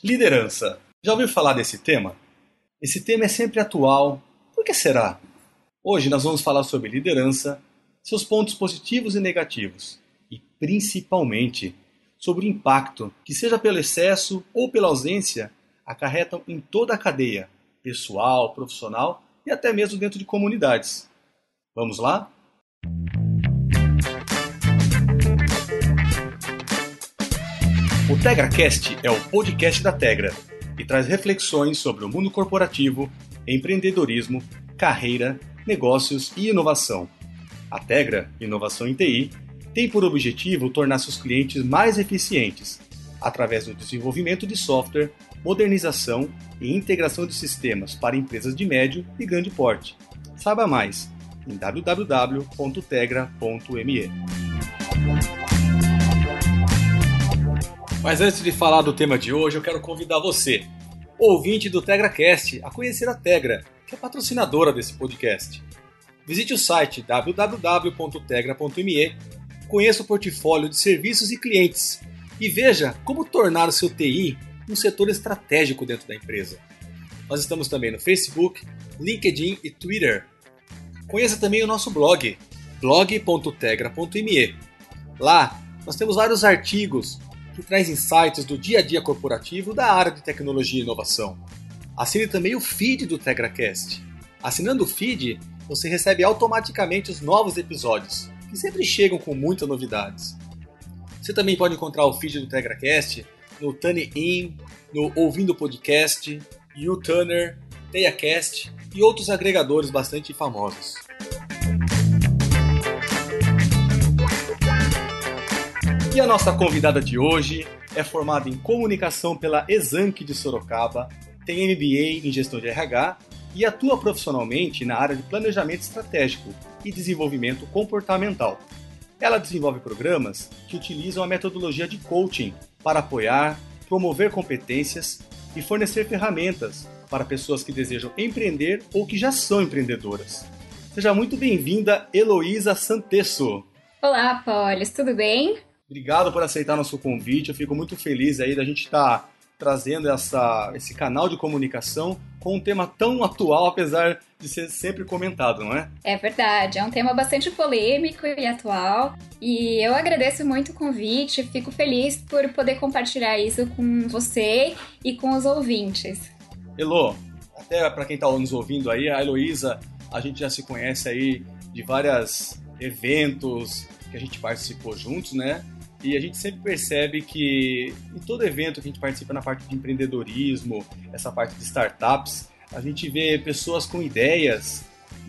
Liderança. Já ouviu falar desse tema? Esse tema é sempre atual. Por que será? Hoje nós vamos falar sobre liderança, seus pontos positivos e negativos, e principalmente sobre o impacto que, seja pelo excesso ou pela ausência, acarretam em toda a cadeia, pessoal, profissional e até mesmo dentro de comunidades. Vamos lá? O TegraCast é o podcast da Tegra e traz reflexões sobre o mundo corporativo, empreendedorismo, carreira, negócios e inovação. A Tegra, Inovação em TI, tem por objetivo tornar seus clientes mais eficientes, através do desenvolvimento de software, modernização e integração de sistemas para empresas de médio e grande porte. Saiba mais em www.tegra.me. Mas antes de falar do tema de hoje, eu quero convidar você, ouvinte do TegraCast, a conhecer a Tegra, que é patrocinadora desse podcast. Visite o site www.tegra.me, conheça o portfólio de serviços e clientes e veja como tornar o seu TI um setor estratégico dentro da empresa. Nós estamos também no Facebook, LinkedIn e Twitter. Conheça também o nosso blog, blog.tegra.me. Lá, nós temos vários artigos que traz insights do dia a dia corporativo da área de tecnologia e inovação. Assine também o feed do TegraCast. Assinando o feed, você recebe automaticamente os novos episódios, que sempre chegam com muitas novidades. Você também pode encontrar o feed do TegraCast no TuneIn, no Ouvindo Podcast, YouTuner, TeiaCast e outros agregadores bastante famosos. E a nossa convidada de hoje é formada em comunicação pela Exanc de Sorocaba, tem MBA em gestão de RH e atua profissionalmente na área de planejamento estratégico e desenvolvimento comportamental. Ela desenvolve programas que utilizam a metodologia de coaching para apoiar, promover competências e fornecer ferramentas para pessoas que desejam empreender ou que já são empreendedoras. Seja muito bem-vinda, Heloísa Santesso. Olá, Polis, tudo bem? Obrigado por aceitar nosso convite, eu fico muito feliz aí da gente estar trazendo esse canal de comunicação com um tema tão atual, apesar de ser sempre comentado, não é? É verdade, é um tema bastante polêmico e atual, e eu agradeço muito o convite, fico feliz por poder compartilhar isso com você e com os ouvintes. Elô, até para quem está nos ouvindo aí, a Heloísa, a gente já se conhece aí de vários eventos que a gente participou juntos, né? E a gente sempre percebe que em todo evento que a gente participa na parte de empreendedorismo, essa parte de startups, a gente vê pessoas com ideias,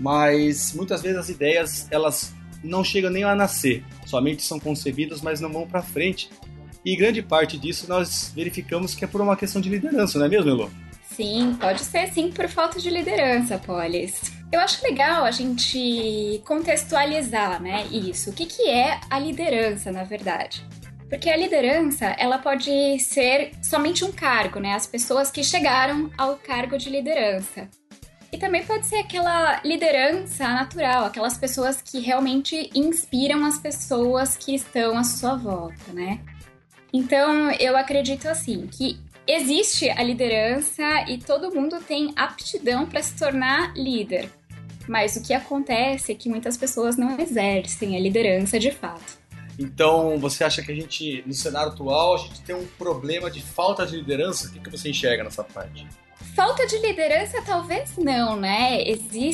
mas muitas vezes as ideias elas não chegam nem a nascer, somente são concebidas, mas não vão para frente. E grande parte disso nós verificamos que é por uma questão de liderança, não é mesmo, Elô? Sim, pode ser sim por falta de liderança, Polis. Eu acho legal a gente contextualizar, né, isso. O que é a liderança, na verdade? Porque a liderança, ela pode ser somente um cargo, né? As pessoas que chegaram ao cargo de liderança. E também pode ser aquela liderança natural, aquelas pessoas que realmente inspiram as pessoas que estão à sua volta, né? Então, eu acredito assim, que existe a liderança e todo mundo tem aptidão para se tornar líder. Mas o que acontece é que muitas pessoas não exercem a liderança de fato. Então, você acha que a gente, no cenário atual, a gente tem um problema de falta de liderança? O que você enxerga nessa parte? Falta de liderança talvez não, né?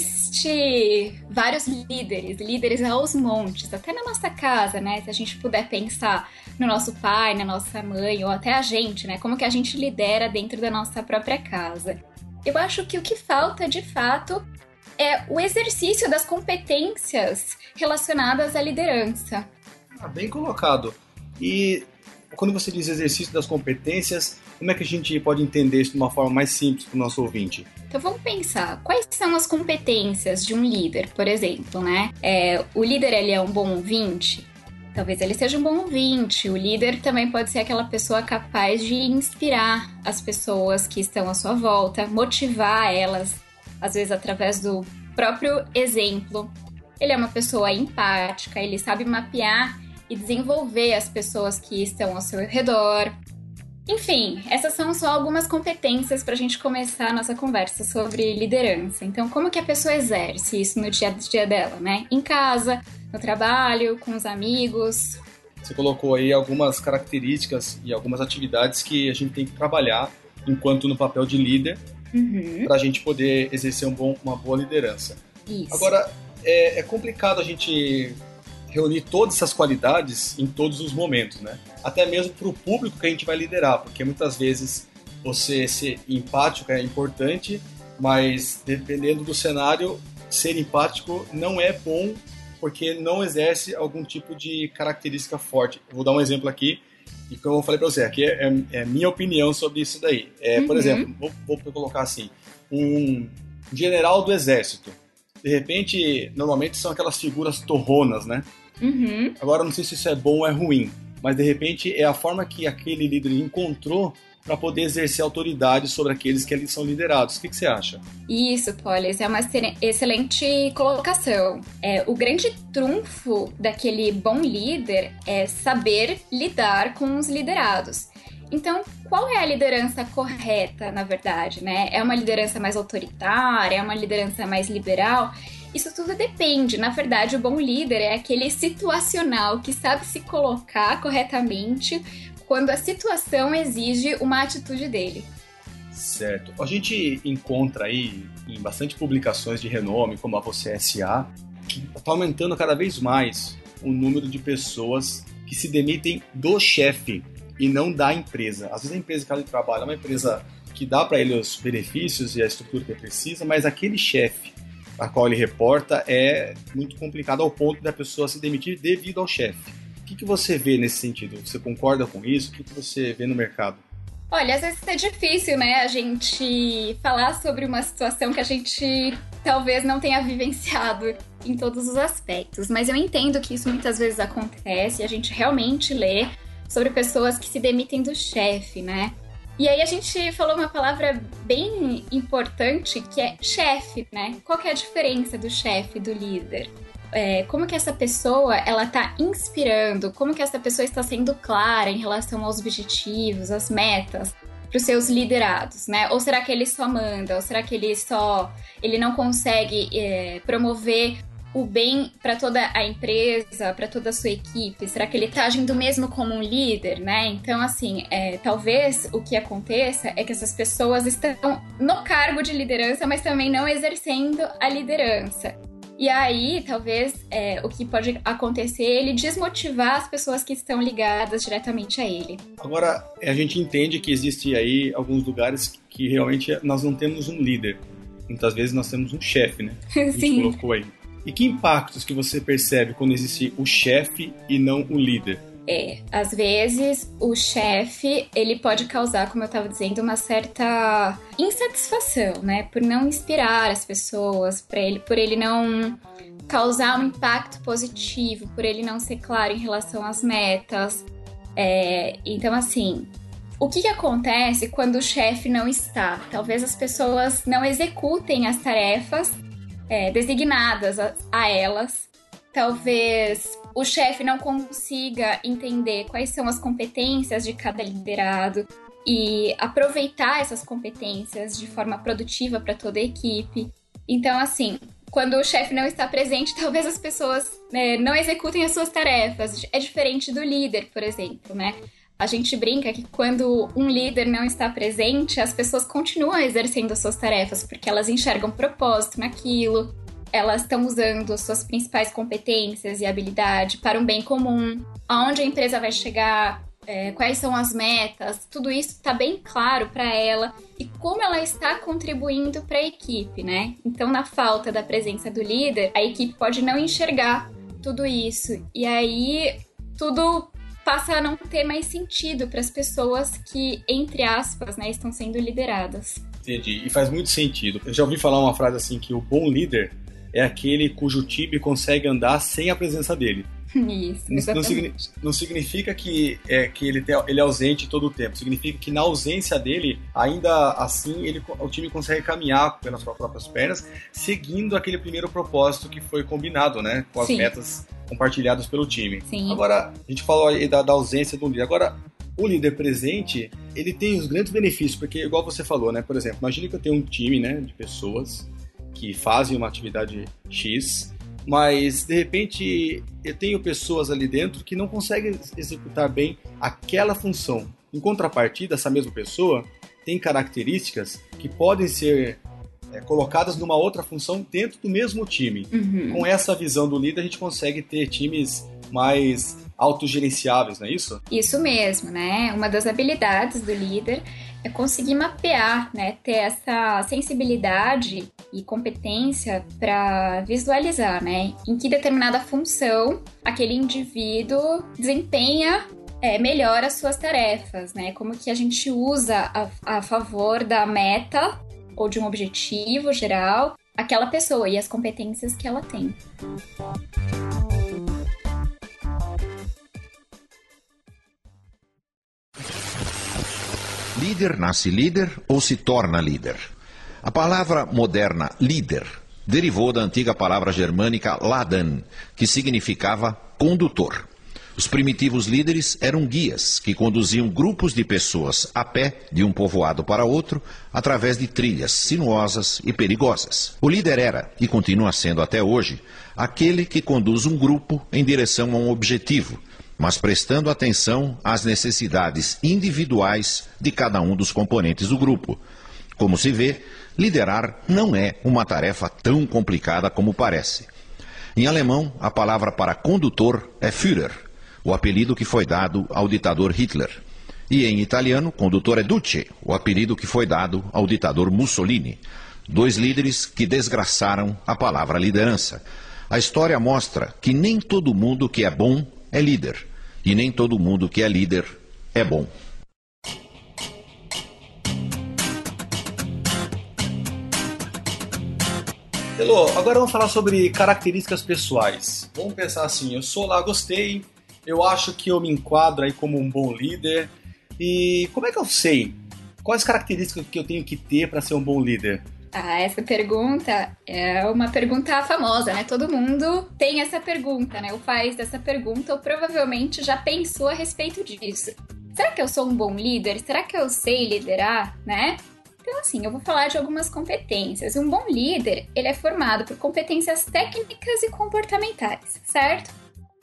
Existe vários líderes aos montes, até na nossa casa, né? Se a gente puder pensar no nosso pai, na nossa mãe, ou até a gente, né? Como que a gente lidera dentro da nossa própria casa. Eu acho que o que falta, de fato, é o exercício das competências relacionadas à liderança. Bem colocado. E quando você diz exercício das competências, como é que a gente pode entender isso de uma forma mais simples para o nosso ouvinte? Então vamos pensar, quais são as competências de um líder, por exemplo, né? O líder, ele é um bom ouvinte? Talvez ele seja um bom ouvinte. O líder também pode ser aquela pessoa capaz de inspirar as pessoas que estão à sua volta, motivar elas, às vezes através do próprio exemplo. Ele é uma pessoa empática, ele sabe mapear e desenvolver as pessoas que estão ao seu redor. Enfim, essas são só algumas competências para a gente começar a nossa conversa sobre liderança. Então, como que a pessoa exerce isso no dia a dia dela, né? Em casa, no trabalho, com os amigos. Você colocou aí algumas características e algumas atividades que a gente tem que trabalhar enquanto no papel de líder para a gente poder exercer uma boa liderança. Isso. Agora, é complicado a gente reunir todas essas qualidades em todos os momentos, né? Até mesmo para o público que a gente vai liderar, porque muitas vezes você ser empático é importante, mas dependendo do cenário, ser empático não é bom porque não exerce algum tipo de característica forte. Eu vou dar um exemplo aqui, e como eu falei para você, aqui é minha opinião sobre isso daí. Por exemplo, vou colocar assim, um general do exército. De repente, normalmente são aquelas figuras torronas, né? Agora, não sei se isso é bom ou é ruim, mas de repente é a forma que aquele líder encontrou para poder exercer autoridade sobre aqueles que ali são liderados. O que você acha? Isso, Polis, é uma excelente colocação. O grande trunfo daquele bom líder é saber lidar com os liderados. Então, qual é a liderança correta, na verdade, né? É uma liderança mais autoritária? É uma liderança mais liberal? Isso tudo depende. Na verdade, o bom líder é aquele situacional que sabe se colocar corretamente quando a situação exige uma atitude dele. Certo. A gente encontra aí em bastante publicações de renome, como a Você S.A., que está aumentando cada vez mais o número de pessoas que se demitem do chefe e não da empresa. Às vezes a empresa que ele trabalha é uma empresa que dá para ele os benefícios e a estrutura que ele precisa, mas aquele chefe a qual ele reporta é muito complicado ao ponto da pessoa se demitir devido ao chefe. O que você vê nesse sentido? Você concorda com isso? O que você vê no mercado? Olha, às vezes é difícil, né, a gente falar sobre uma situação que a gente talvez não tenha vivenciado em todos os aspectos, mas eu entendo que isso muitas vezes acontece e a gente realmente lê sobre pessoas que se demitem do chefe, né? E aí a gente falou uma palavra bem importante que é chefe, né? Qual que é a diferença do chefe e do líder? Como que essa pessoa ela tá inspirando, como que essa pessoa está sendo clara em relação aos objetivos, às metas para os seus liderados, né? Ou será que ele só manda? Ou será que ele não consegue promover o bem para toda a empresa, para toda a sua equipe? Será que ele está agindo mesmo como um líder, né? Então, assim, talvez o que aconteça é que essas pessoas estão no cargo de liderança, mas também não exercendo a liderança. E aí, talvez, o que pode acontecer é ele desmotivar as pessoas que estão ligadas diretamente a ele. Agora, a gente entende que existe aí alguns lugares que realmente nós não temos um líder. Muitas vezes nós temos um chefe, né? A gente Sim. colocou aí. E que impactos que você percebe quando existe o chefe e não o líder? Às vezes o chefe, ele pode causar, como eu estava dizendo, uma certa insatisfação, né? Por não inspirar as pessoas, por ele não causar um impacto positivo, por ele não ser claro em relação às metas. Então, assim, o que acontece quando o chefe não está? Talvez as pessoas não executem as tarefas designadas a elas. Talvez o chefe não consiga entender quais são as competências de cada liderado e aproveitar essas competências de forma produtiva para toda a equipe. Então, assim, quando o chefe não está presente, talvez as pessoas não executem as suas tarefas. É diferente do líder, por exemplo, né? A gente brinca que quando um líder não está presente, as pessoas continuam exercendo as suas tarefas, porque elas enxergam propósito naquilo, elas estão usando suas principais competências e habilidade para um bem comum, aonde a empresa vai chegar, quais são as metas, tudo isso está bem claro para ela e como ela está contribuindo para a equipe, né? Então, na falta da presença do líder, a equipe pode não enxergar tudo isso e aí tudo passa a não ter mais sentido para as pessoas que, entre aspas, né, estão sendo lideradas. Entendi, e faz muito sentido. Eu já ouvi falar uma frase assim, que o bom líder é aquele cujo time consegue andar sem a presença dele. Isso, exatamente. Não significa que ele é ausente todo o tempo. Significa que na ausência dele, ainda assim, o time consegue caminhar pelas suas próprias pernas, seguindo aquele primeiro propósito que foi combinado, né? Com as Sim. metas compartilhadas pelo time. Sim. Agora, a gente falou aí da ausência do líder. Agora, o líder presente, ele tem os grandes benefícios, porque igual você falou, né? Por exemplo, imagine que eu tenho um time, né, de pessoas que fazem uma atividade X, mas de repente eu tenho pessoas ali dentro que não conseguem executar bem aquela função. Em contrapartida, essa mesma pessoa tem características que podem ser colocadas numa outra função dentro do mesmo time. Uhum. Com essa visão do líder, a gente consegue ter times mais autogerenciáveis, não é isso? Isso mesmo, né? Uma das habilidades do líder é conseguir mapear, né? Ter essa sensibilidade e competência para visualizar, né? Em que determinada função aquele indivíduo desempenha melhor as suas tarefas, né? Como que a gente usa a favor da meta ou de um objetivo geral aquela pessoa e as competências que ela tem. Líder nasce líder ou se torna líder? A palavra moderna líder derivou da antiga palavra germânica ladan, que significava condutor. Os primitivos líderes eram guias que conduziam grupos de pessoas a pé de um povoado para outro através de trilhas sinuosas e perigosas. O líder era, e continua sendo até hoje, aquele que conduz um grupo em direção a um objetivo, mas prestando atenção às necessidades individuais de cada um dos componentes do grupo. Como se vê, liderar não é uma tarefa tão complicada como parece. Em alemão, a palavra para condutor é Führer, o apelido que foi dado ao ditador Hitler. E em italiano, condutor é Duce, o apelido que foi dado ao ditador Mussolini. Dois líderes que desgraçaram a palavra liderança. A história mostra que nem todo mundo que é bom é líder, e nem todo mundo que é líder é bom. Elô, agora vamos falar sobre características pessoais. Vamos pensar assim, eu sou lá, gostei, eu acho que eu me enquadro aí como um bom líder. E como é que eu sei? Quais características que eu tenho que ter para ser um bom líder? Ah, essa pergunta é uma pergunta famosa, né? Todo mundo tem essa pergunta, né? Ou faz essa pergunta, ou provavelmente já pensou a respeito disso. Será que eu sou um bom líder? Será que eu sei liderar, né? Então, assim, eu vou falar de algumas competências. Um bom líder, ele é formado por competências técnicas e comportamentais, certo?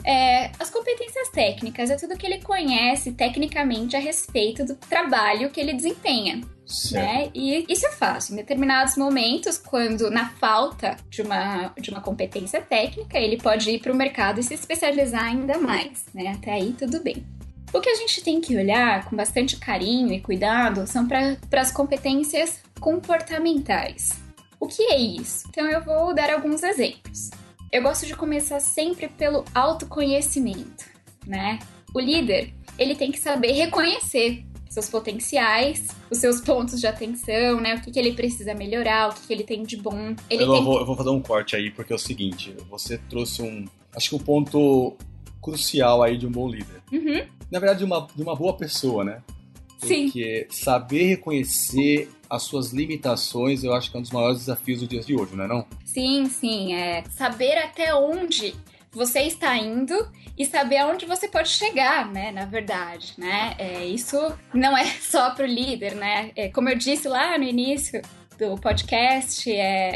As competências técnicas é tudo que ele conhece tecnicamente a respeito do trabalho que ele desempenha. Né? E isso é fácil. Em determinados momentos, quando na falta de uma competência técnica, ele pode ir para o mercado e se especializar ainda mais. Né? Até aí, tudo bem. O que a gente tem que olhar com bastante carinho e cuidado são para as competências comportamentais. O que é isso? Então, eu vou dar alguns exemplos. Eu gosto de começar sempre pelo autoconhecimento, né? O líder, ele tem que saber reconhecer seus potenciais, os seus pontos de atenção, né? O que ele precisa melhorar, o que ele tem de bom. Eu vou fazer um corte aí, porque é o seguinte, você trouxe acho que um ponto crucial aí de um bom líder. Uhum. Na verdade, de uma boa pessoa, né? Porque saber reconhecer as suas limitações, eu acho que é um dos maiores desafios dos dias de hoje, não é não? Sim. Saber até onde você está indo e saber aonde você pode chegar, né? Na verdade, né? Isso não é só pro líder, né? Como eu disse lá no início do podcast,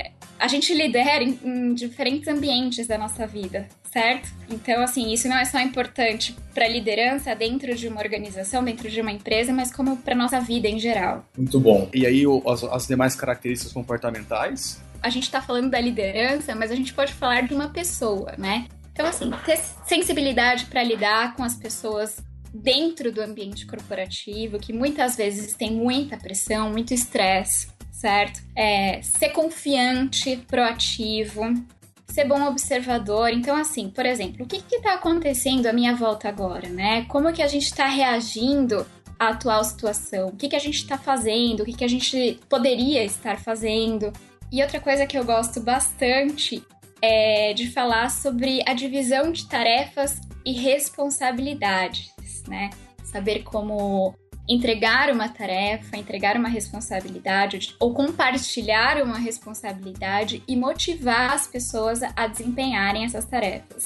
a gente lidera em diferentes ambientes da nossa vida, certo? Então, assim, isso não é só importante para a liderança dentro de uma organização, dentro de uma empresa, mas como para nossa vida em geral. Muito bom. E aí, as demais características comportamentais? A gente está falando da liderança, mas a gente pode falar de uma pessoa, né? Então, assim, ter sensibilidade para lidar com as pessoas dentro do ambiente corporativo, que muitas vezes tem muita pressão, muito estresse, certo? Ser confiante, proativo, ser bom observador. Então, assim, por exemplo, o que está acontecendo à minha volta agora, né? Como que a gente está reagindo à atual situação? O que a gente está fazendo? O que a gente poderia estar fazendo? E outra coisa que eu gosto bastante é de falar sobre a divisão de tarefas e responsabilidades, né? Saber como entregar uma tarefa, entregar uma responsabilidade ou compartilhar uma responsabilidade e motivar as pessoas a desempenharem essas tarefas.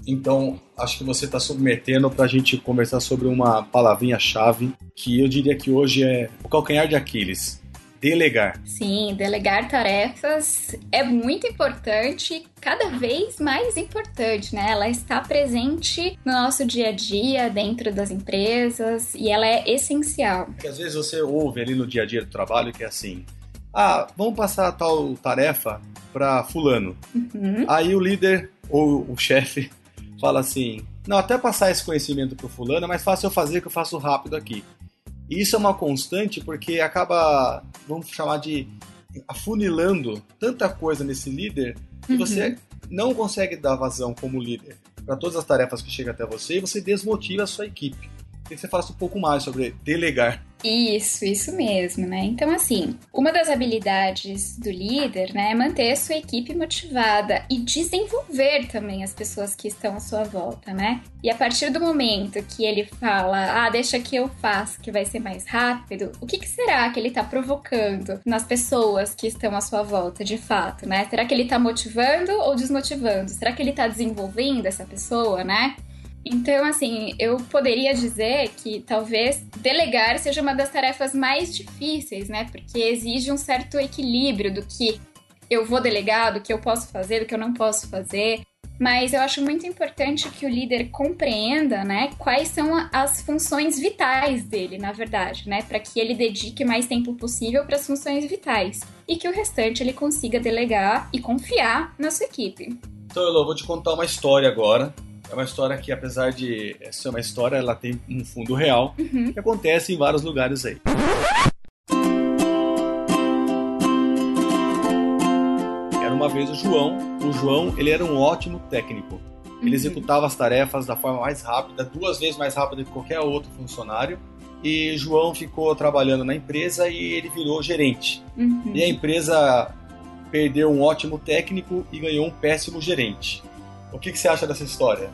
Então, acho que você está submetendo para a gente conversar sobre uma palavrinha-chave que eu diria que hoje é o calcanhar de Aquiles. Delegar. Sim, delegar tarefas é muito importante, cada vez mais importante, né? Ela está presente no nosso dia a dia, dentro das empresas, e ela é essencial. Porque às vezes você ouve ali no dia a dia do trabalho que é assim, vamos passar tal tarefa para fulano. Aí o líder ou o chefe fala assim, não, até passar esse conhecimento para o fulano é mais fácil eu fazer que eu faço rápido aqui. E isso é uma constante porque acaba, vamos chamar de afunilando tanta coisa nesse líder que você não consegue dar vazão como líder para todas as tarefas que chegam até você e você desmotiva a sua equipe. Queria que você falasse um pouco mais sobre delegar. Isso mesmo, né? Então, assim, uma das habilidades do líder, né, é manter a sua equipe motivada e desenvolver também as pessoas que estão à sua volta, né? E a partir do momento que ele fala, deixa que eu faço, que vai ser mais rápido, o que será que ele tá provocando nas pessoas que estão à sua volta, de fato, né? Será que ele tá motivando ou desmotivando? Será que ele tá desenvolvendo essa pessoa, né? Então, assim, eu poderia dizer que talvez delegar seja uma das tarefas mais difíceis, né? Porque exige um certo equilíbrio do que eu vou delegar, do que eu posso fazer, do que eu não posso fazer. Mas eu acho muito importante que o líder compreenda, né, quais são as funções vitais dele, na verdade, né? Para que ele dedique mais tempo possível para as funções vitais. E que o restante ele consiga delegar e confiar na sua equipe. Então, Elô, eu vou te contar uma história agora. É uma história que, apesar de ser uma história, ela tem um fundo real, que acontece em vários lugares aí. Era uma vez o João. O João, ele era um ótimo técnico. Ele executava as tarefas da forma mais rápida, 2 vezes mais rápida que qualquer outro funcionário. E João ficou trabalhando na empresa e ele virou gerente. E a empresa perdeu um ótimo técnico e ganhou um péssimo gerente. O que você acha dessa história?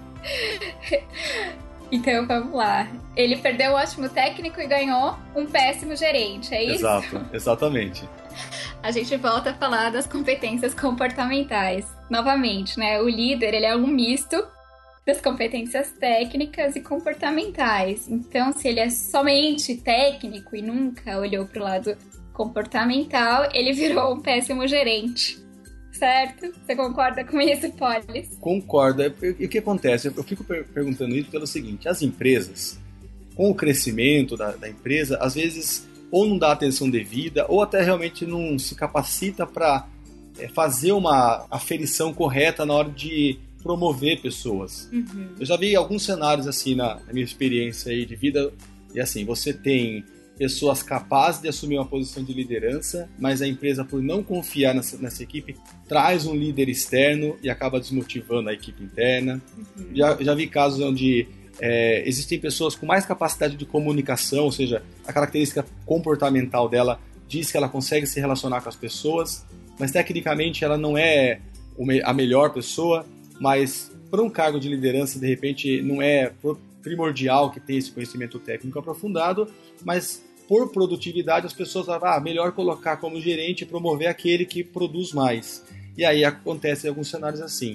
Então, vamos lá. Ele perdeu um ótimo técnico e ganhou um péssimo gerente, é isso? Exato, exatamente. A gente volta a falar das competências comportamentais. Novamente, né? O líder, ele é um misto das competências técnicas e comportamentais. Então, se ele é somente técnico e nunca olhou para o lado comportamental, ele virou um péssimo gerente. Certo? Você concorda com isso, Polis? Concordo. E o que acontece? Eu fico perguntando isso pelo seguinte, as empresas, com o crescimento da empresa, às vezes ou não dá atenção devida, ou até realmente não se capacita para fazer uma aferição correta na hora de promover pessoas. Eu já vi alguns cenários assim na minha experiência aí de vida, e assim, você tem pessoas capazes de assumir uma posição de liderança, mas a empresa, por não confiar nessa equipe, traz um líder externo e acaba desmotivando a equipe interna. Já vi casos onde existem pessoas com mais capacidade de comunicação, ou seja, a característica comportamental dela diz que ela consegue se relacionar com as pessoas, mas tecnicamente ela não é a melhor pessoa, mas para um cargo de liderança, de repente, não é primordial que tenha esse conhecimento técnico aprofundado, mas por produtividade as pessoas falam, melhor colocar como gerente e promover aquele que produz mais. E aí acontece em alguns cenários assim.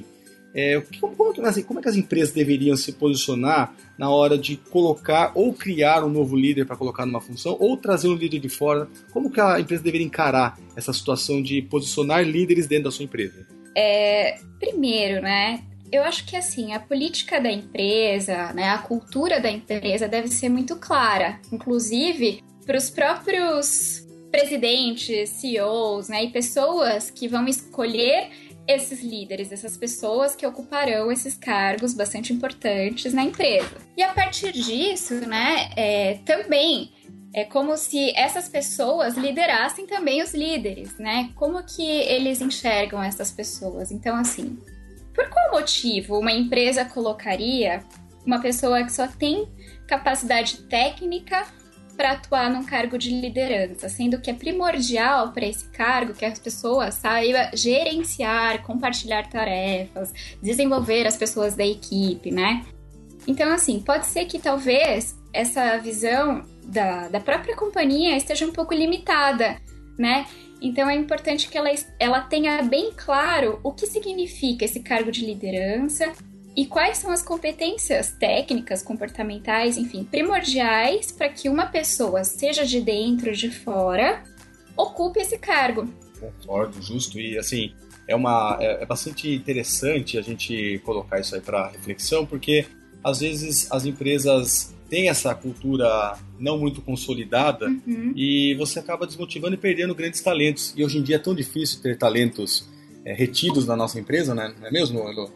Como é que as empresas deveriam se posicionar na hora de colocar ou criar um novo líder para colocar numa função ou trazer um líder de fora? Como que a empresa deveria encarar essa situação de posicionar líderes dentro da sua empresa? Primeiro, né? Eu acho que assim, a política da empresa, né, a cultura da empresa deve ser muito clara. Inclusive, para os próprios presidentes, CEOs, né, e pessoas que vão escolher esses líderes, essas pessoas que ocuparão esses cargos bastante importantes na empresa. E a partir disso, né, também é como se essas pessoas liderassem também os líderes, né? Como que eles enxergam essas pessoas? Então, assim, por qual motivo uma empresa colocaria uma pessoa que só tem capacidade técnica para atuar num cargo de liderança, sendo que é primordial para esse cargo que as pessoas saibam gerenciar, compartilhar tarefas, desenvolver as pessoas da equipe, né? Então, assim, pode ser que talvez essa visão da própria companhia esteja um pouco limitada, né? Então, é importante que ela tenha bem claro o que significa esse cargo de liderança, E quais são as competências técnicas, comportamentais, enfim, primordiais para que uma pessoa, seja de dentro ou de fora, ocupe esse cargo. Concordo, justo. E assim, é bastante interessante a gente colocar isso aí para reflexão, porque às vezes as empresas têm essa cultura não muito consolidada e você acaba desmotivando e perdendo grandes talentos. E hoje em dia é tão difícil ter talentos retidos na nossa empresa, né? Não é mesmo, Elo?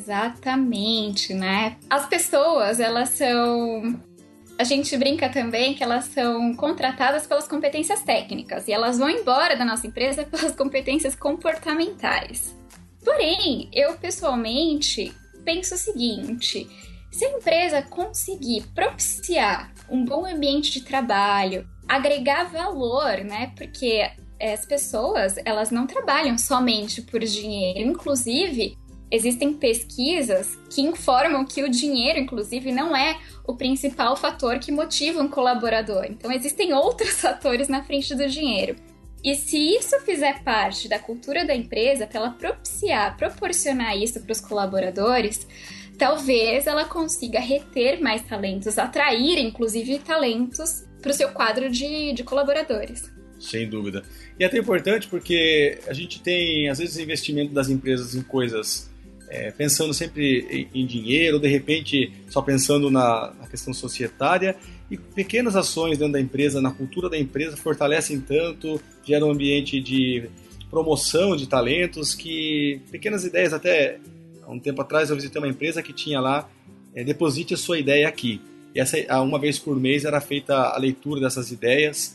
Exatamente, né? As pessoas, elas são... A gente brinca também que elas são contratadas pelas competências técnicas e elas vão embora da nossa empresa pelas competências comportamentais. Porém, eu pessoalmente penso o seguinte: se a empresa conseguir propiciar um bom ambiente de trabalho, agregar valor, né? Porque as pessoas, elas não trabalham somente por dinheiro. Inclusive, existem pesquisas que informam que o dinheiro, inclusive, não é o principal fator que motiva um colaborador. Então, existem outros fatores na frente do dinheiro. E se isso fizer parte da cultura da empresa, para ela proporcionar isso para os colaboradores, talvez ela consiga reter mais talentos, atrair, inclusive, talentos para o seu quadro de colaboradores. Sem dúvida. E é até importante porque a gente tem, às vezes, investimento das empresas em coisas pensando sempre em dinheiro, ou de repente só pensando na questão societária, e pequenas ações dentro da empresa, na cultura da empresa, fortalecem tanto, geram um ambiente de promoção de talentos, que pequenas ideias, até há um tempo atrás eu visitei uma empresa que tinha lá, deposite a sua ideia aqui. E essa, uma vez por mês era feita a leitura dessas ideias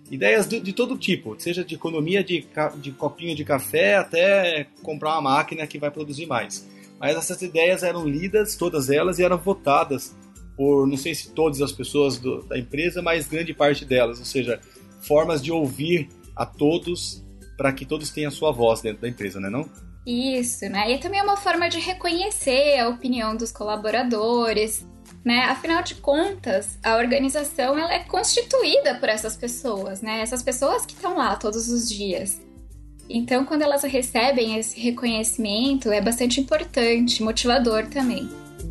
de todo tipo, seja de economia de copinho de café até comprar uma máquina que vai produzir mais. Mas essas ideias eram lidas, todas elas, e eram votadas por, não sei se todas as pessoas da empresa, mas grande parte delas, ou seja, formas de ouvir a todos para que todos tenham a sua voz dentro da empresa, não é não? Isso, né? E também é uma forma de reconhecer a opinião dos colaboradores, né? Afinal de contas, a organização ela é constituída por essas pessoas, né? Essas pessoas que estão lá todos os dias. Então, quando elas recebem esse reconhecimento, é bastante importante, motivador também.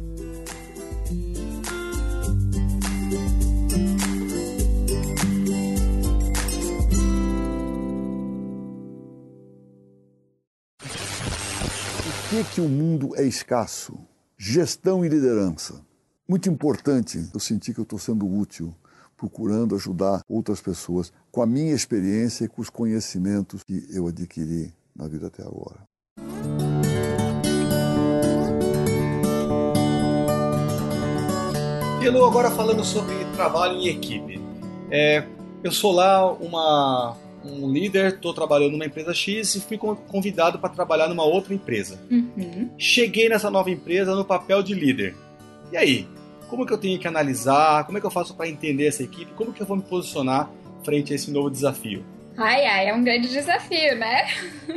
Por que o mundo é escasso? Gestão e liderança. Muito importante eu sentir que eu estou sendo útil, procurando ajudar outras pessoas com a minha experiência e com os conhecimentos que eu adquiri na vida até agora. Elo, agora falando sobre trabalho em equipe. Eu sou lá um líder, estou trabalhando numa empresa X e fui convidado para trabalhar numa outra empresa. Cheguei nessa nova empresa no papel de líder. E aí? Como que eu tenho que analisar? Como é que eu faço para entender essa equipe? Como que eu vou me posicionar frente a esse novo desafio? É um grande desafio, né?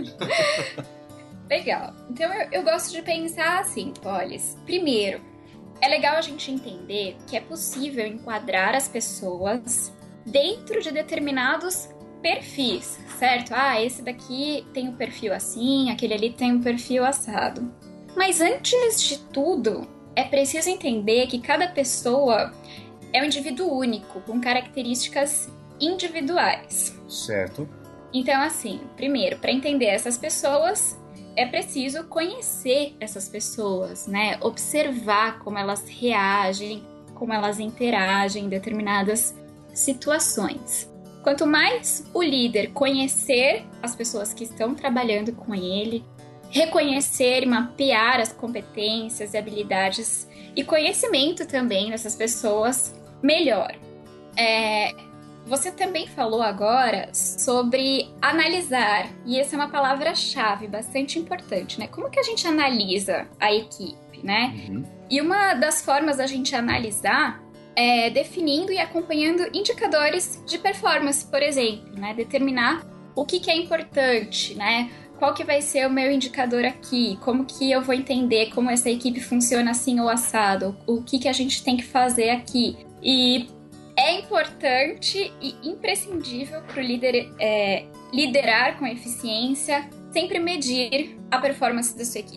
Legal. Então eu gosto de pensar assim, Polis. Primeiro, é legal a gente entender que é possível enquadrar as pessoas dentro de determinados perfis, certo? Esse daqui tem um perfil assim, aquele ali tem um perfil assado. Mas antes de tudo, é preciso entender que cada pessoa é um indivíduo único, com características individuais. Certo. Então, assim, primeiro, para entender essas pessoas, é preciso conhecer essas pessoas, né? Observar como elas reagem, como elas interagem em determinadas situações. Quanto mais o líder conhecer as pessoas que estão trabalhando com ele, reconhecer e mapear as competências e habilidades e conhecimento também dessas pessoas, melhor. Você também falou agora sobre analisar, e essa é uma palavra-chave bastante importante, né? Como que a gente analisa a equipe, né? E uma das formas da gente analisar é definindo e acompanhando indicadores de performance, por exemplo, né? Determinar o que é importante, né? Qual que vai ser o meu indicador aqui? Como que eu vou entender como essa equipe funciona assim ou assado? O que a gente tem que fazer aqui? E é importante e imprescindível para o líder liderar com eficiência, sempre medir a performance da sua equipe.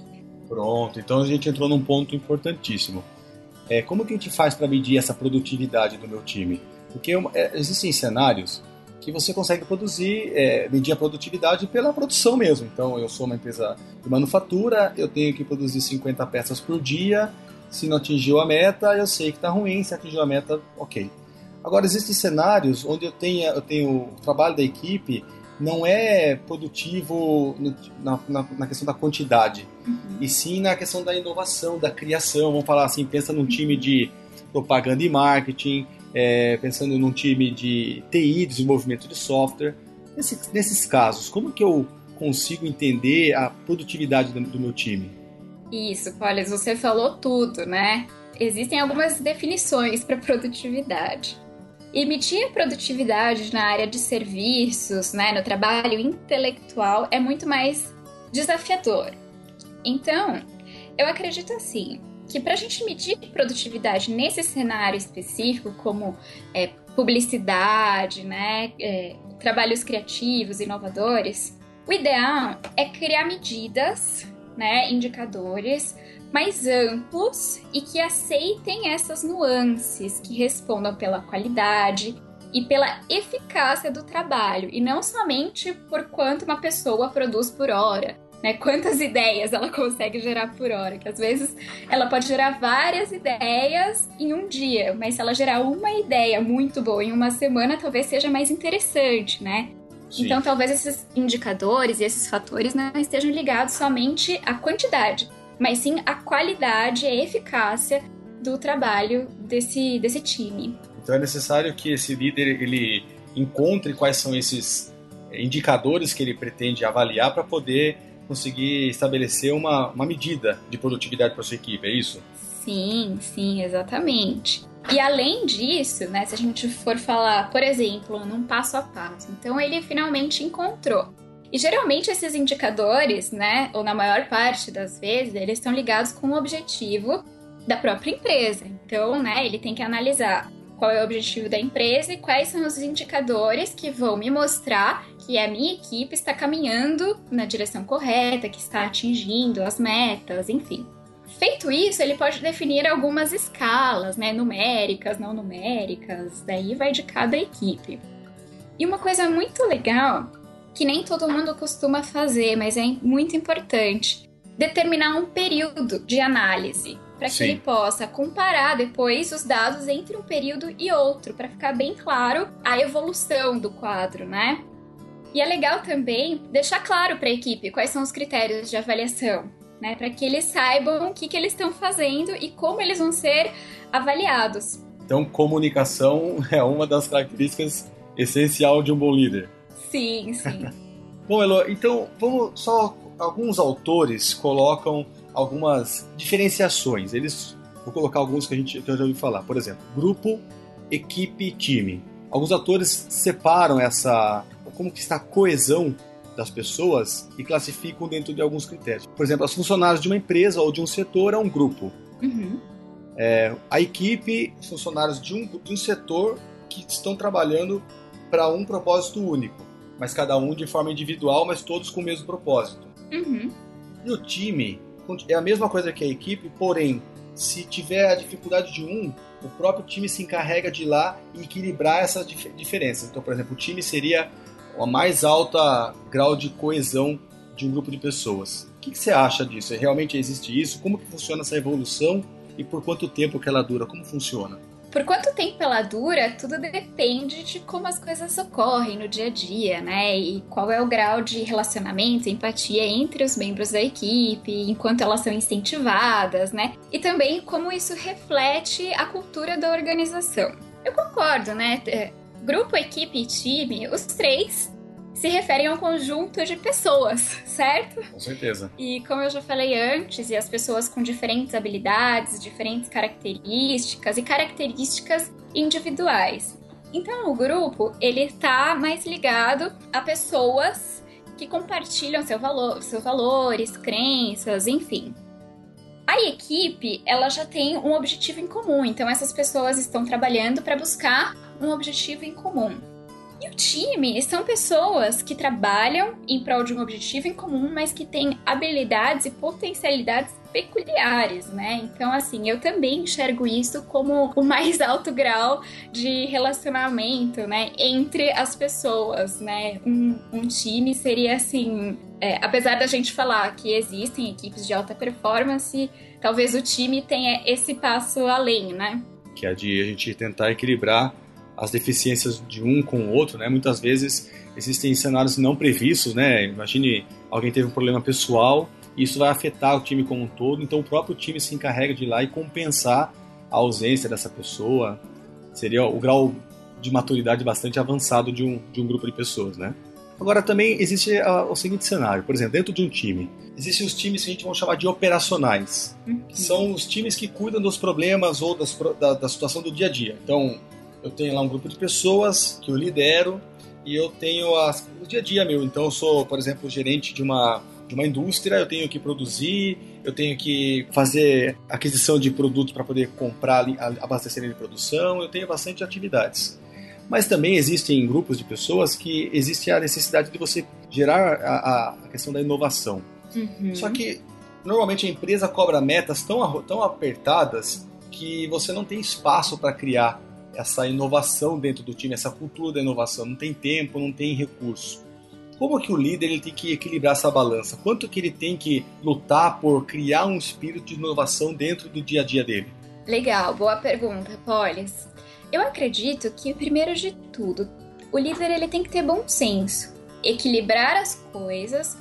Pronto, então a gente entrou num ponto importantíssimo. Como que a gente faz para medir essa produtividade do meu time? Porque existem cenários que você consegue medir a produtividade pela produção mesmo. Então, eu sou uma empresa de manufatura, eu tenho que produzir 50 peças por dia, se não atingiu a meta, eu sei que está ruim, se atingiu a meta, ok. Agora, existem cenários onde eu tenho o trabalho da equipe não é produtivo na questão da quantidade, e sim na questão da inovação, da criação. Vamos falar assim, pensa num time de propaganda e marketing, pensando num time de TI, desenvolvimento de software. Nesses casos, como que eu consigo entender a produtividade do meu time? Isso, Paulo, você falou tudo, né? Existem algumas definições para produtividade. E medir a produtividade na área de serviços, né, no trabalho intelectual, é muito mais desafiador. Então, eu acredito assim, que para a gente medir produtividade nesse cenário específico, como publicidade, né, trabalhos criativos, inovadores, o ideal é criar medidas, né, indicadores mais amplos e que aceitem essas nuances, que respondam pela qualidade e pela eficácia do trabalho, e não somente por quanto uma pessoa produz por hora, né? Quantas ideias ela consegue gerar por hora, que às vezes ela pode gerar várias ideias em um dia, mas se ela gerar uma ideia muito boa em uma semana, talvez seja mais interessante, né? Sim. Então talvez esses indicadores e esses fatores não estejam ligados somente à quantidade, mas sim a qualidade e a eficácia do trabalho desse time. Então é necessário que esse líder ele encontre quais são esses indicadores que ele pretende avaliar para poder conseguir estabelecer uma medida de produtividade para a sua equipe, é isso? Sim, exatamente. E além disso, né, se a gente for falar, por exemplo, num passo a passo, então ele finalmente encontrou. E geralmente esses indicadores, né, ou na maior parte das vezes, eles estão ligados com o objetivo da própria empresa. Então, né, ele tem que analisar qual é o objetivo da empresa e quais são os indicadores que vão me mostrar que a minha equipe está caminhando na direção correta, que está atingindo as metas, enfim. Feito isso, ele pode definir algumas escalas, né, numéricas, não numéricas, daí vai de cada equipe. E uma coisa muito legal, que nem todo mundo costuma fazer, mas é muito importante, determinar um período de análise, para que ele possa comparar depois os dados entre um período e outro, para ficar bem claro a evolução do quadro, né? E é legal também deixar claro para a equipe quais são os critérios de avaliação, né? Para que eles saibam o que eles estão fazendo e como eles vão ser avaliados. Então, comunicação é uma das características essenciais de um bom líder. Sim. Bom, Elo, então alguns autores colocam algumas diferenciações. Vou colocar alguns que eu já ouvi falar. Por exemplo, grupo, equipe, time. Alguns autores separam como que está a coesão das pessoas e classificam dentro de alguns critérios. Por exemplo, os funcionários de uma empresa ou de um setor é um grupo. Uhum. A equipe, os funcionários de um setor que estão trabalhando para um propósito único, mas cada um de forma individual, mas todos com o mesmo propósito. Uhum. E o time é a mesma coisa que a equipe, porém, se tiver a dificuldade de o próprio time se encarrega de ir lá e equilibrar essas diferenças. Então, por exemplo, o time seria a mais alta grau de coesão de um grupo de pessoas. O que você acha disso? Realmente existe isso? Como que funciona essa evolução e por quanto tempo que ela dura? Como funciona? Por quanto tempo ela dura, tudo depende de como as coisas ocorrem no dia a dia, né? E qual é o grau de relacionamento, empatia entre os membros da equipe, enquanto elas são incentivadas, né? E também como isso reflete a cultura da organização. Eu concordo, né? Grupo, equipe e time, os três se referem a um conjunto de pessoas, certo? Com certeza. E como eu já falei antes, e as pessoas com diferentes habilidades, diferentes características e características individuais. Então o grupo, ele está mais ligado a pessoas que compartilham seus valores, crenças, enfim. A equipe, ela já tem um objetivo em comum, então essas pessoas estão trabalhando para buscar um objetivo em comum. E o time são pessoas que trabalham em prol de um objetivo em comum, mas que têm habilidades e potencialidades peculiares, né? Então, assim, eu também enxergo isso como o mais alto grau de relacionamento, né, entre as pessoas, né? Um time seria, assim, apesar da gente falar que existem equipes de alta performance, talvez o time tenha esse passo além, né? Que é de a gente tentar equilibrar as deficiências de um com o outro, né? Muitas vezes existem cenários não previstos, né? Imagine alguém teve um problema pessoal e isso vai afetar o time como um todo, então o próprio time se encarrega de ir lá e compensar a ausência dessa pessoa. Seria o grau de maturidade bastante avançado de um grupo de pessoas, né? Agora também existe o seguinte cenário, por exemplo, dentro de um time, existem os times que a gente vai chamar de operacionais, que são os times que cuidam dos problemas ou da situação do dia a dia. Então, eu tenho lá um grupo de pessoas que eu lidero e eu tenho o dia a dia meu. Então, eu sou, por exemplo, gerente de uma indústria, eu tenho que produzir, eu tenho que fazer aquisição de produtos para poder comprar, abastecer de produção, eu tenho bastante atividades. Mas também existem grupos de pessoas que existe a necessidade de você gerar a questão da inovação. Só que, normalmente, a empresa cobra metas tão apertadas que você não tem espaço para criar essa inovação dentro do time, essa cultura da inovação. Não tem tempo, não tem recurso. Como que o líder ele tem que equilibrar essa balança? Quanto que ele tem que lutar por criar um espírito de inovação dentro do dia a dia dele? Legal, boa pergunta, Polis. Eu acredito que, primeiro de tudo, o líder ele tem que ter bom senso, equilibrar as coisas,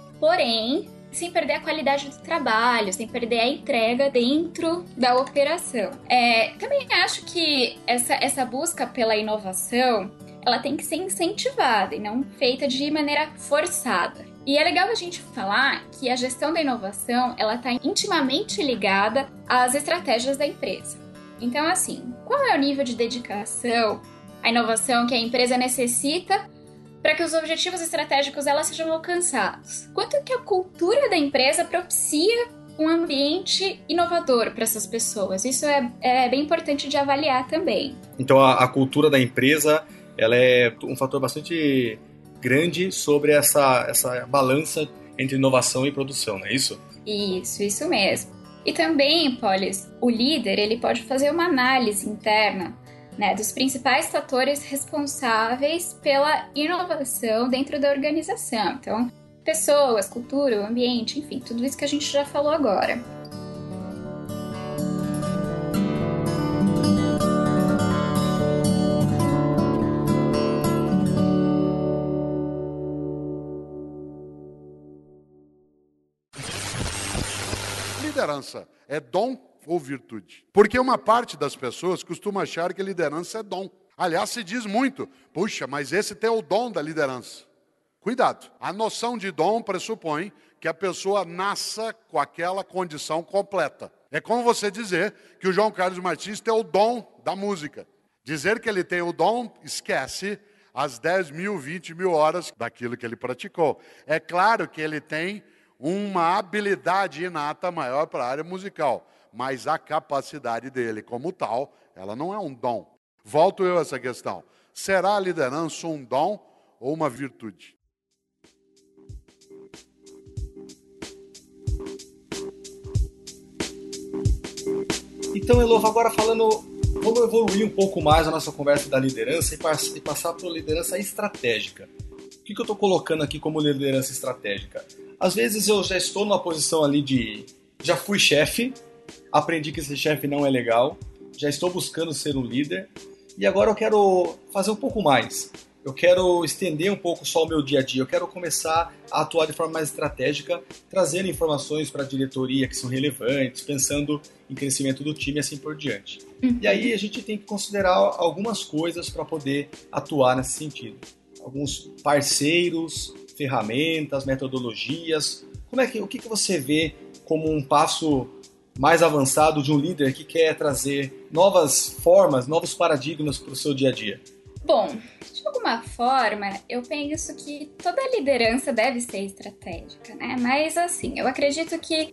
porém, sem perder a qualidade do trabalho, sem perder a entrega dentro da operação. Também acho que essa busca pela inovação, ela tem que ser incentivada e não feita de maneira forçada. E é legal a gente falar que a gestão da inovação, ela está intimamente ligada às estratégias da empresa. Então, assim, qual é o nível de dedicação à inovação que a empresa necessita para que os objetivos estratégicos elas sejam alcançados? Quanto que a cultura da empresa propicia um ambiente inovador para essas pessoas? Isso é bem importante de avaliar também. Então, a cultura da empresa ela é um fator bastante grande sobre essa balança entre inovação e produção, não é isso? Isso mesmo. E também, Polis, o líder ele pode fazer uma análise interna, né, dos principais fatores responsáveis pela inovação dentro da organização. Então, pessoas, cultura, o ambiente, enfim, tudo isso que a gente já falou agora. Liderança é dom ou virtude? Porque uma parte das pessoas costuma achar que liderança é dom. Aliás, se diz muito, puxa, mas esse tem o dom da liderança. Cuidado, a noção de dom pressupõe que a pessoa nasça com aquela condição completa. É como você dizer que o João Carlos Martins tem o dom da música. Dizer que ele tem o dom, esquece as 10 mil, 20 mil horas daquilo que ele praticou. É claro que ele tem uma habilidade inata maior para a área musical, mas a capacidade dele como tal, ela não é um dom. Volto eu a essa questão. Será a liderança um dom ou uma virtude? Então, Elova, agora falando, vamos evoluir um pouco mais a nossa conversa da liderança e passar para a liderança estratégica. O que eu estou colocando aqui como liderança estratégica? Às vezes eu já estou numa posição ali já fui chefe, aprendi que ser chefe não é legal, já estou buscando ser um líder e agora eu quero fazer um pouco mais. Eu quero estender um pouco só o meu dia a dia, eu quero começar a atuar de forma mais estratégica, trazendo informações para a diretoria que são relevantes, pensando em crescimento do time e assim por diante. E aí a gente tem que considerar algumas coisas para poder atuar nesse sentido. Alguns parceiros, ferramentas, metodologias. O que você vê como um passo mais avançado de um líder que quer trazer novas formas, novos paradigmas para o seu dia a dia? Bom, de alguma forma, eu penso que toda liderança deve ser estratégica, né? Mas, assim, eu acredito que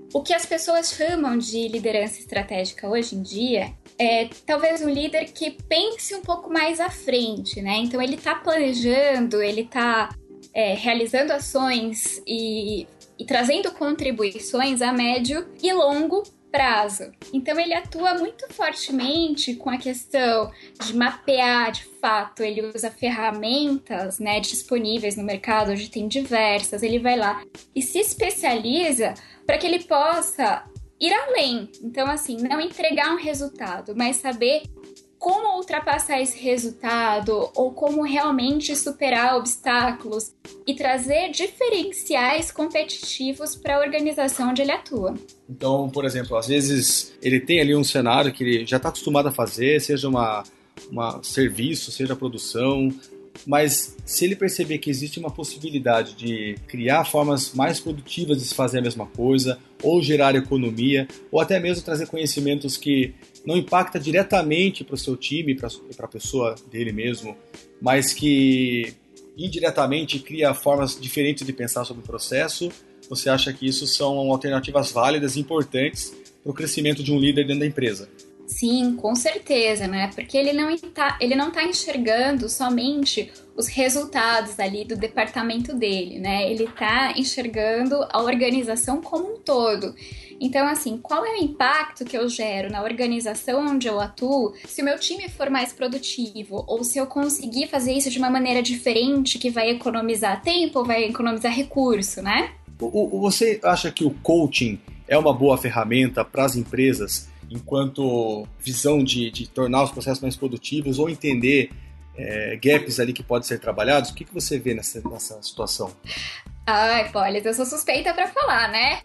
O que as pessoas chamam de liderança estratégica hoje em dia é talvez um líder que pense um pouco mais à frente, né? Então ele está planejando, ele está realizando ações e trazendo contribuições a médio e longo prazo. Então ele atua muito fortemente com a questão de mapear de fato, ele usa ferramentas, né, disponíveis no mercado, hoje tem diversas, ele vai lá e se especializa para que ele possa ir além. Então, assim, não entregar um resultado, mas saber como ultrapassar esse resultado ou como realmente superar obstáculos e trazer diferenciais competitivos para a organização onde ele atua. Então, por exemplo, às vezes ele tem ali um cenário que ele já está acostumado a fazer, seja uma serviço, seja produção, mas se ele perceber que existe uma possibilidade de criar formas mais produtivas de se fazer a mesma coisa, ou gerar economia, ou até mesmo trazer conhecimentos que não impactam diretamente para o seu time, para a pessoa dele mesmo, mas que indiretamente cria formas diferentes de pensar sobre o processo, você acha que isso são alternativas válidas e importantes para o crescimento de um líder dentro da empresa? Sim, com certeza, né? Porque ele não tá enxergando somente os resultados ali do departamento dele, né? Ele tá enxergando a organização como um todo. Então, assim, qual é o impacto que eu gero na organização onde eu atuo se o meu time for mais produtivo ou se eu conseguir fazer isso de uma maneira diferente que vai economizar tempo ou vai economizar recurso, né? Você acha que o coaching é uma boa ferramenta para as empresas enquanto visão de tornar os processos mais produtivos ou entender gaps ali que podem ser trabalhados? O que você vê nessa situação? Ai, Polis, eu sou suspeita pra falar, né?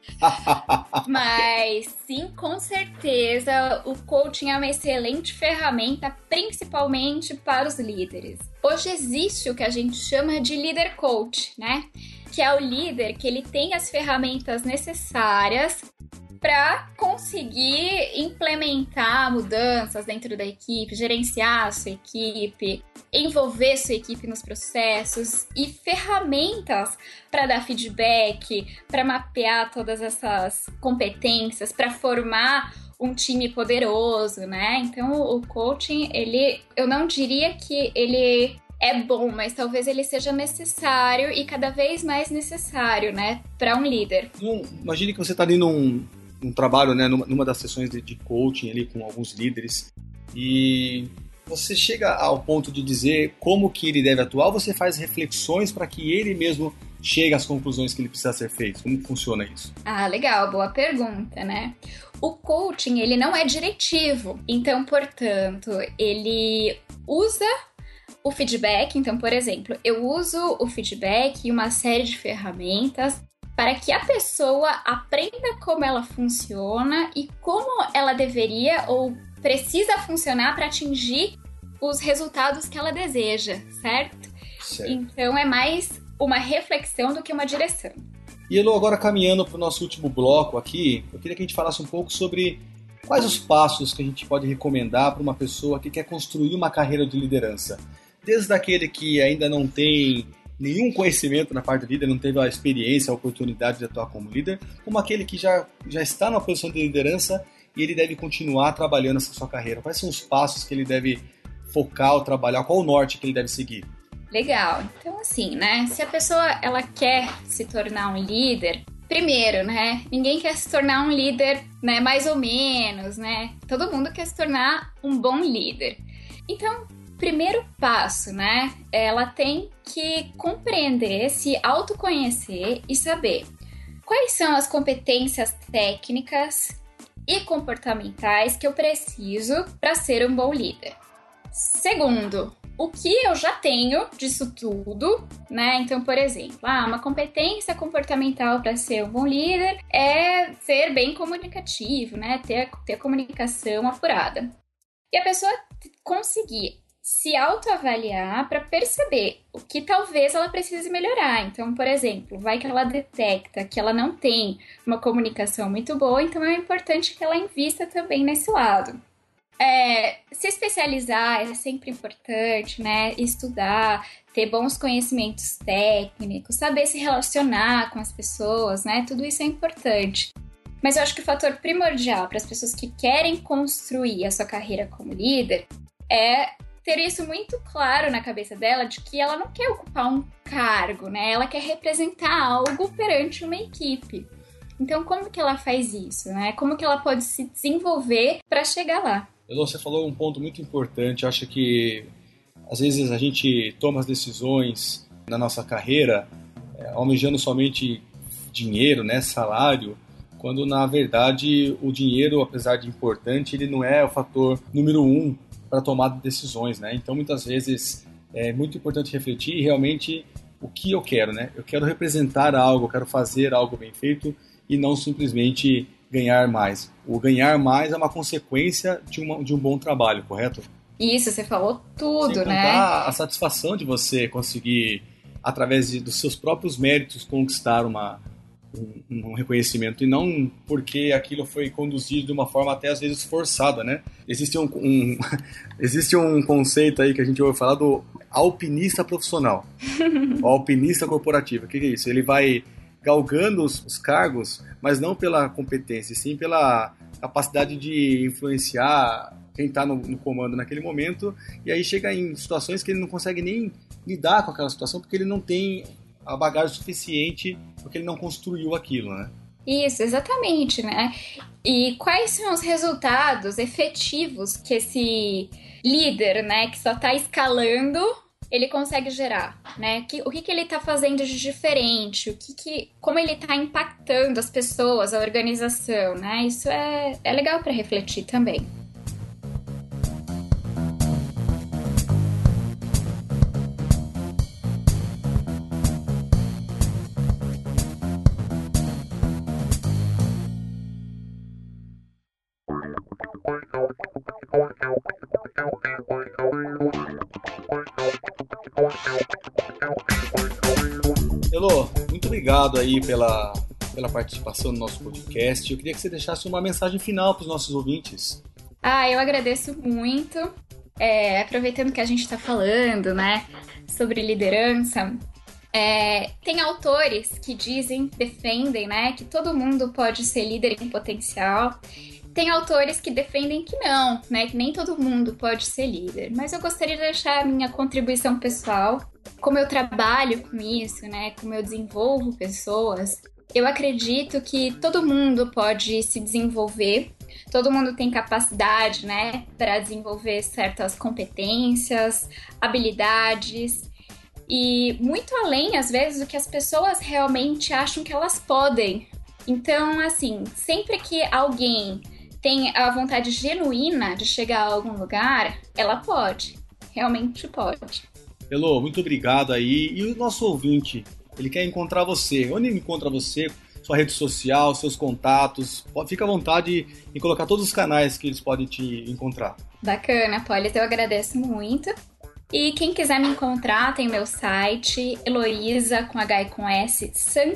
Mas sim, com certeza, o coaching é uma excelente ferramenta, principalmente para os líderes. Hoje existe o que a gente chama de líder coach, né? Que é o líder que ele tem as ferramentas necessárias para conseguir implementar mudanças dentro da equipe, gerenciar a sua equipe, envolver sua equipe nos processos e ferramentas para dar feedback, para mapear todas essas competências, para formar um time poderoso, né? Então, o coaching, eu não diria que ele é bom, mas talvez ele seja necessário e cada vez mais necessário, né, para um líder. Imagine que você está ali num trabalho, né, numa das sessões de coaching ali com alguns líderes e você chega ao ponto de dizer como que ele deve atuar, ou você faz reflexões para que ele mesmo chegue às conclusões que ele precisa ser feito? Como funciona isso? Ah, legal, boa pergunta, né? O coaching, ele não é diretivo, então, portanto, ele usa o feedback. Então, por exemplo, eu uso o feedback e uma série de ferramentas para que a pessoa aprenda como ela funciona e como ela deveria ou precisa funcionar para atingir os resultados que ela deseja, certo? Então é mais uma reflexão do que uma direção. E Elo, agora caminhando para o nosso último bloco aqui, eu queria que a gente falasse um pouco sobre quais os passos que a gente pode recomendar para uma pessoa que quer construir uma carreira de liderança. Desde aquele que ainda não tem nenhum conhecimento na parte de líder, não teve a experiência, a oportunidade de atuar como líder, como aquele que já está numa posição de liderança e ele deve continuar trabalhando essa sua carreira. Quais são os passos que ele deve focar ou trabalhar? Qual o norte que ele deve seguir? Legal. Então, assim, né? Se a pessoa ela quer se tornar um líder, primeiro, né? Ninguém quer se tornar um líder, né? Mais ou menos, né? Todo mundo quer se tornar um bom líder. Então, primeiro passo, né? Ela tem que compreender, se autoconhecer e saber quais são as competências técnicas e comportamentais que eu preciso para ser um bom líder. Segundo, o que eu já tenho disso tudo, né? Então, por exemplo, uma competência comportamental para ser um bom líder é ser bem comunicativo, né? Ter comunicação apurada. E a pessoa conseguir se autoavaliar para perceber o que talvez ela precise melhorar. Então, por exemplo, vai que ela detecta que ela não tem uma comunicação muito boa, então é importante que ela invista também nesse lado. Se especializar é sempre importante, né? Estudar, ter bons conhecimentos técnicos, saber se relacionar com as pessoas, né? Tudo isso é importante. Mas eu acho que o fator primordial para as pessoas que querem construir a sua carreira como líder é ter isso muito claro na cabeça dela, de que ela não quer ocupar um cargo, né? Ela quer representar algo perante uma equipe. Então, como que ela faz isso, né? Como que ela pode se desenvolver para chegar lá? Elô, você falou um ponto muito importante. Eu acho que, às vezes, a gente toma as decisões na nossa carreira almejando somente dinheiro, né? Salário, quando, na verdade, o dinheiro, apesar de importante, ele não é o fator número 1 para a tomada de decisões, né? Então, muitas vezes, é muito importante refletir realmente o que eu quero, né? Eu quero representar algo, eu quero fazer algo bem feito e não simplesmente ganhar mais. O ganhar mais é uma consequência de um bom trabalho, correto? Isso, você falou tudo, sem né? contar a satisfação de você conseguir, através dos seus próprios méritos, conquistar um reconhecimento, e não porque aquilo foi conduzido de uma forma até às vezes forçada, né? Existe existe um conceito aí que a gente ouve falar do alpinista profissional, o alpinista corporativo. O que é isso? Ele vai galgando os cargos, mas não pela competência, sim pela capacidade de influenciar quem está no comando naquele momento, e aí chega em situações que ele não consegue nem lidar com aquela situação, porque ele não tem a bagagem suficiente, porque ele não construiu aquilo, né? Isso, exatamente, né? E quais são os resultados efetivos que esse líder, né, que só está escalando, ele consegue gerar, né? O que ele está fazendo de diferente? Como ele está impactando as pessoas, a organização, né? Isso é legal para refletir também. Elô, muito obrigado aí pela participação no nosso podcast. Eu queria que você deixasse uma mensagem final para os nossos ouvintes. Eu agradeço muito. Aproveitando que a gente está falando, né, sobre liderança, tem autores que defendem, né, que todo mundo pode ser líder em potencial. Tem autores que defendem que não, né, que nem todo mundo pode ser líder. Mas eu gostaria de deixar a minha contribuição pessoal, como eu trabalho com isso, né, como eu desenvolvo pessoas. Eu acredito que todo mundo pode se desenvolver, todo mundo tem capacidade, né, para desenvolver certas competências, habilidades, e muito além, às vezes, do que as pessoas realmente acham que elas podem. Então, assim, sempre que alguém tem a vontade genuína de chegar a algum lugar, ela pode, realmente pode. Elô, muito obrigado aí. E o nosso ouvinte, ele quer encontrar você. Onde ele encontra você? Sua rede social, seus contatos. Fica à vontade em colocar todos os canais que eles podem te encontrar. Bacana, Polly, eu agradeço muito. E quem quiser me encontrar, tem o meu site, Heloísa, com H e com S,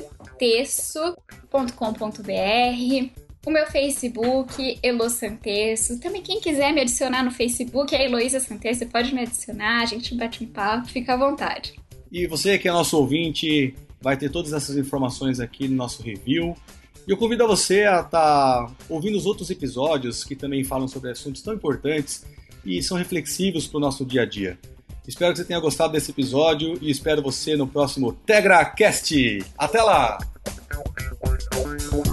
santesso.com.br. O meu Facebook, Elo Santesso. Também quem quiser me adicionar no Facebook é Heloísa Santesso, você pode me adicionar, a gente bate um papo, fica à vontade. E você que é nosso ouvinte, vai ter todas essas informações aqui no nosso review. E eu convido a você a estar ouvindo os outros episódios que também falam sobre assuntos tão importantes e são reflexivos para o nosso dia a dia. Espero que você tenha gostado desse episódio e espero você no próximo TegraCast. Até lá!